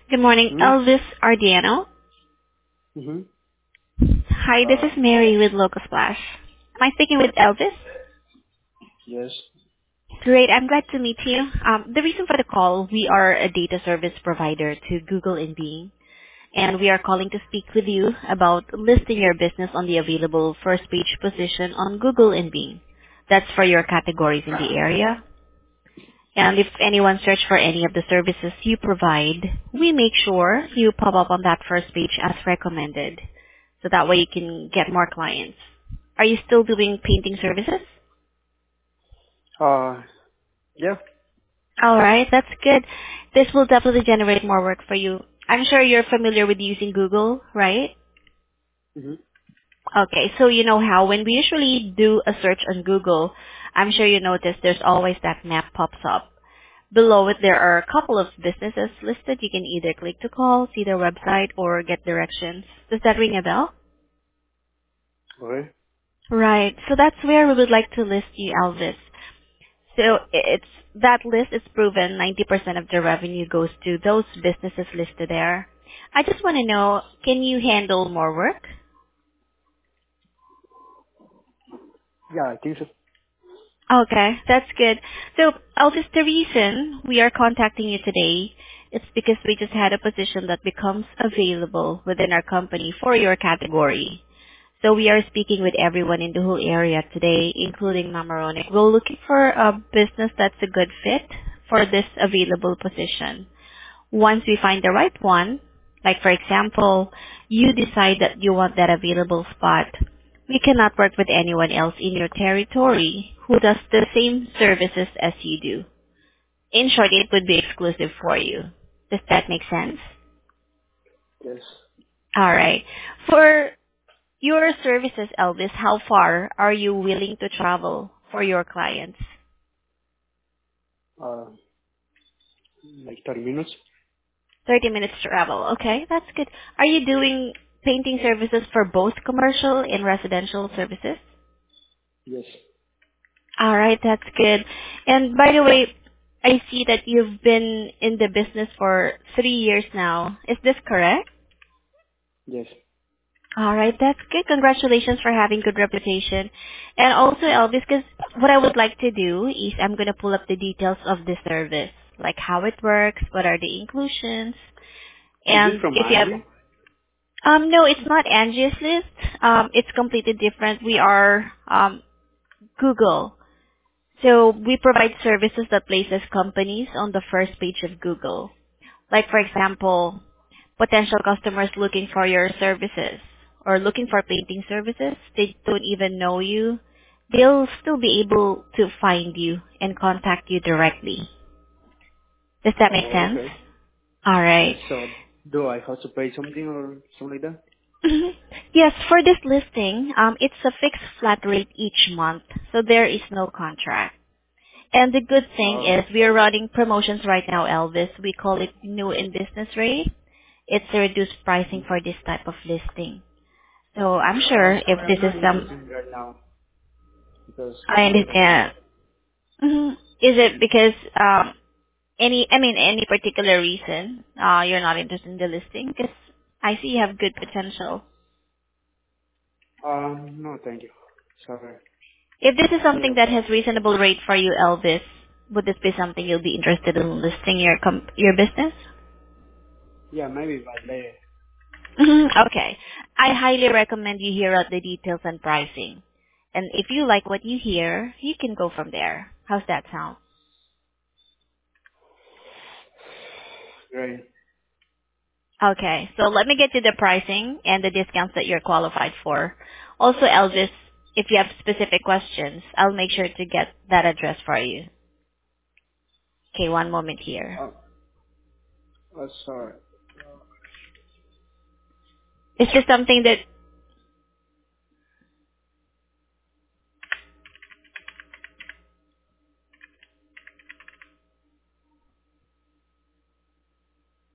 Good morning, Hmm? Elvis Ardiano. Mm-hmm. Hi, this is Mary with Local Splash. Am I speaking with Elvis? Yes. Great, I'm glad to meet you. The reason for the call, we are a data service provider to Google and Bing, and we are calling to speak with you about listing your business on the available first page position on Google and Bing. That's for your categories in the area. And if anyone search for any of the services you provide, we make sure you pop up on that first page as recommended. So that way you can get more clients. Are you still doing painting services? Uh, yeah. All right, that's good. This will definitely generate more work for you. I'm sure you're familiar with using Google, right? Mm-hmm. Okay, so you know how when we usually do a search on Google, I'm sure you notice there's always that map pops up. Below it, there are a couple of businesses listed. You can either click to call, see their website, or get directions. Does that ring a bell? Okay. Right. So that's where we would like to list you, Elvis. So it's that list is proven 90% of the revenue goes to those businesses listed there. I just want to know, can you handle more work? Yeah, I think so. Okay, that's good. So, Elvis, the reason we are contacting you today is because we just had a position that becomes available within our company for your category. So we are speaking with everyone in the whole area today, including Mamaronic. We're looking for a business that's a good fit for this available position. Once we find the right one, like for example, you decide that you want that available spot, we cannot work with anyone else in your territory who does the same services as you do. In short, it would be exclusive for you. Does that make sense? Yes. Alright. For your services, Elvis, how far are you willing to travel for your clients? Uh, like 30 minutes? 30 minutes travel. Okay, that's good. Are you doing painting services for both commercial and residential services? Yes. All right, that's good. And by the way, I see that you've been in the business for 3 years now. Is this correct? Yes. All right, that's good. Congratulations for having good reputation. And also, Elvis, because what I would like to do is I'm going to pull up the details of the service, like how it works, what are the inclusions, Is it and from if you have Angie? no, it's not Angie's List. It's completely different. We are Google. So we provide services that places companies on the first page of Google. Like for example, potential customers looking for your services or looking for painting services, they don't even know you. They'll still be able to find you and contact you directly. Does that make Oh, sense? okay. All Yes, right. so do I have to pay something or something like that? Mhm. Yes, for this listing, it's a fixed flat rate each month, so there is no contract. And the good thing Oh. is we are running promotions right now, Elvis. We call it new in business rate. It's a reduced pricing for this type of listing. So I'm sure if Sorry, I'm this is not some, interested right now because I understand. Mhm. Is it because any particular reason you're not interested in the listing? Because I see you have good potential. no, thank you. Sorry. If this is something that has reasonable rate for you, Elvis, would this be something you'll be interested in listing your business? Yeah, maybe but later. Okay. I highly recommend you hear out the details and pricing. And if you like what you hear, you can go from there. How's that sound? Great. Okay. So let me get you the pricing and the discounts that you're qualified for. Also, Elvis, if you have specific questions, I'll make sure to get that address for you. Okay, one moment here. Oh, sorry. Is this something that